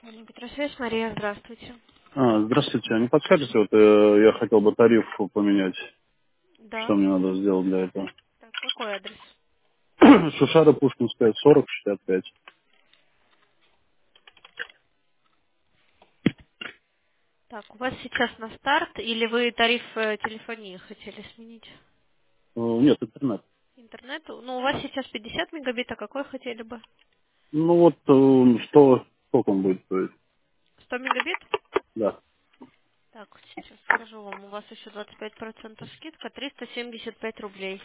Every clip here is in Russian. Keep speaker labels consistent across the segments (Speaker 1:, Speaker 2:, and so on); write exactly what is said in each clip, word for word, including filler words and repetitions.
Speaker 1: Петросвязь, Мария, здравствуйте.
Speaker 2: А, здравствуйте, а не подскажете, вот э, я хотел бы тариф поменять, что
Speaker 1: Да.
Speaker 2: мне надо сделать для этого?
Speaker 1: Так, какой адрес?
Speaker 2: Шушара Пушкинская, сорок шестьдесят пять.
Speaker 1: Так, у вас сейчас на старт или вы тариф э, телефонии хотели сменить?
Speaker 2: Э, Нет, интернет.
Speaker 1: Интернету? Ну, у вас сейчас пятьдесят мегабит, а какой хотели бы?
Speaker 2: Ну вот, э, что, сколько он будет стоить?
Speaker 1: сто мегабит?
Speaker 2: Да.
Speaker 1: Так, сейчас скажу вам, у вас еще двадцать пять процентов скидка, триста семьдесят пять рублей.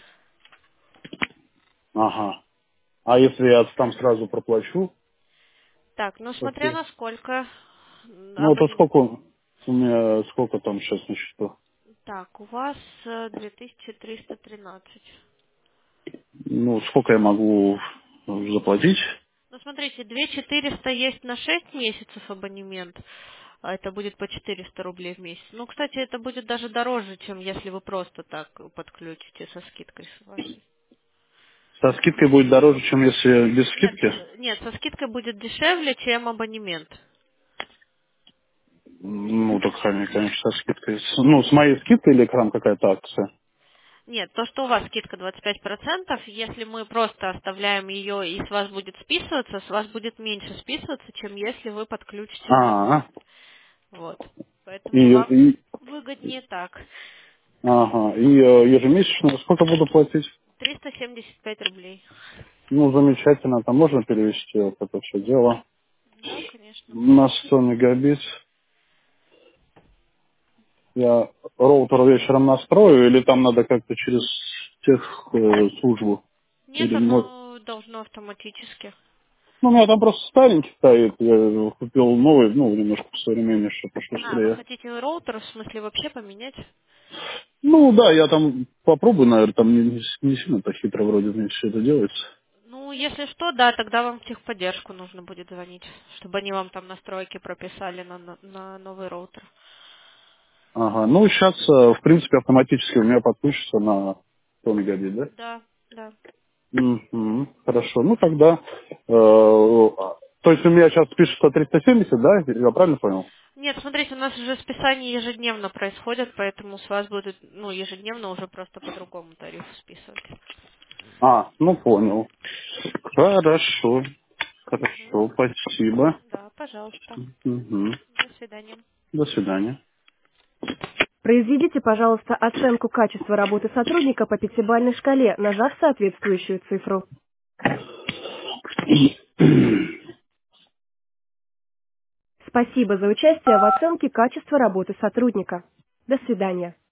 Speaker 2: Ага. А если я там сразу проплачу,
Speaker 1: Так, ну
Speaker 2: то
Speaker 1: смотря
Speaker 2: что?
Speaker 1: на сколько м,
Speaker 2: Ну вот а
Speaker 1: абонемент.
Speaker 2: сколько он- у меня, сколько там сейчас на счету?
Speaker 1: Так, у вас э, две тысячи триста тринадцать.
Speaker 2: Ну, сколько я могу заплатить?
Speaker 1: Ну, смотрите, две тысячи четыреста есть на шесть месяцев абонемент, а это будет по четыреста рублей в месяц. Ну, кстати, это будет даже дороже, чем если вы просто так подключите со скидкой с вашей.
Speaker 2: Со скидкой будет дороже, чем если без
Speaker 1: Нет,
Speaker 2: скидки?
Speaker 1: э, нет, со скидкой будет дешевле, чем абонемент.
Speaker 2: Ну, так, конечно, со скидкой. С- Ну, с моей скидкой или там какая-то акция?
Speaker 1: Нет, то, что у вас скидка двадцать пять процентов, если мы просто оставляем ее и с вас будет списываться, с вас будет меньше списываться, чем если вы подключите на...
Speaker 2: А,
Speaker 1: Вот.
Speaker 2: и,
Speaker 1: Поэтому вам
Speaker 2: и,
Speaker 1: выгоднее так.
Speaker 2: ага, и э, ежемесячно сколько буду платить?
Speaker 1: триста семьдесят пять рублей.
Speaker 2: Ну, замечательно, там можно перевести вот это все дело
Speaker 1: Да, конечно.
Speaker 2: на сто мегабит. Я роутер вечером настрою, или там надо как-то через тех э, службу?
Speaker 1: Нет,
Speaker 2: Или, мо-
Speaker 1: оно должно автоматически.
Speaker 2: ну, у меня там просто старенький стоит, я его купил новый, ну, немножко современнее, чтобы
Speaker 1: А, вы
Speaker 2: быстрее.
Speaker 1: хотите роутер, в смысле вообще поменять?
Speaker 2: Ну, да, я там попробую, наверное, там не, не, не сильно-то хитро вроде мне все это делается.
Speaker 1: Ну, если что, да, тогда вам в техподдержку нужно будет звонить, чтобы они вам там настройки прописали на, на, на новый роутер.
Speaker 2: Ага, ну сейчас, в принципе, автоматически у меня подключится на сто мегабит, да?
Speaker 1: Да, да.
Speaker 2: Мгм, хорошо, ну тогда, э, то есть у меня сейчас пишется триста семьдесят, да, я правильно понял?
Speaker 1: Нет, смотрите, у нас уже списания ежедневно происходят, поэтому с вас будет, ну, ежедневно уже просто по другому тарифу списывать.
Speaker 2: А, ну понял. Хорошо,
Speaker 1: Мгм.
Speaker 2: хорошо, спасибо.
Speaker 1: Да, пожалуйста.
Speaker 2: Мгм.
Speaker 1: До свидания.
Speaker 2: До свидания.
Speaker 3: Произведите, пожалуйста, оценку качества работы сотрудника по пятибалльной шкале, нажав соответствующую цифру. Спасибо за участие в оценке качества работы сотрудника. До свидания.